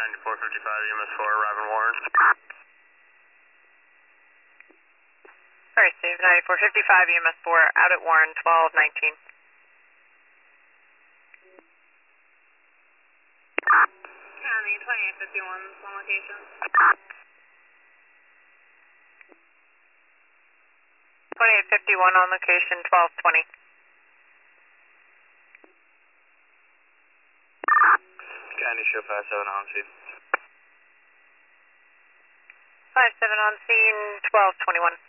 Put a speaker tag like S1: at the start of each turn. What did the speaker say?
S1: 9455 EMS 4, arriving Warren.
S2: Sorry, Steve, 9455 EMS 4, out at Warren, 1219.
S3: County 2851, one location.
S2: 2851 on location, 1220.
S1: County show 57 on scene.
S2: 57 on scene, 1221.